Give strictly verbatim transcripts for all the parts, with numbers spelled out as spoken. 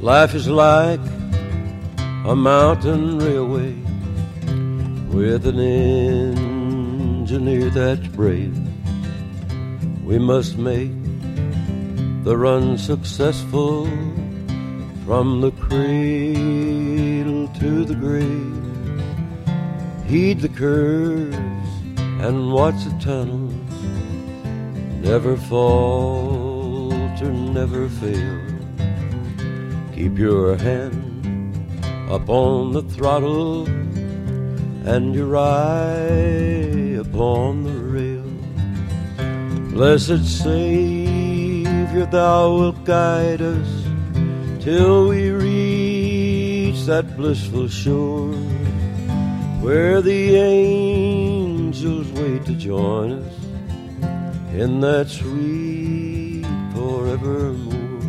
Life is like a mountain railway with an engineer that's brave. We must make the run successful from the cradle to the grave. Heed the curves and watch the tunnels. Never falter, never fail. Keep your hand up on the throttle and your eye upon the rail. Blessed Savior, thou wilt guide us till we reach that blissful shore where the angels wait to join us in that sweet forevermore.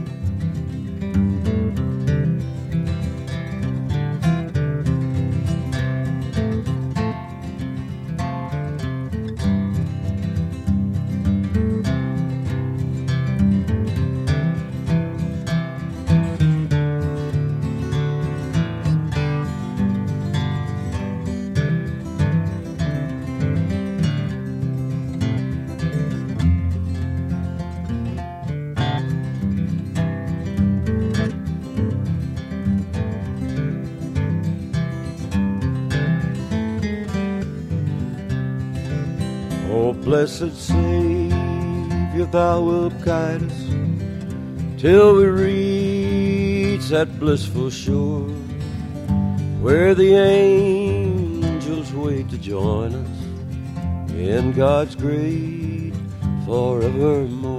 Oh, blessed Savior, thou wilt guide us till we reach that blissful shore where the angels wait to join us in God's great forevermore.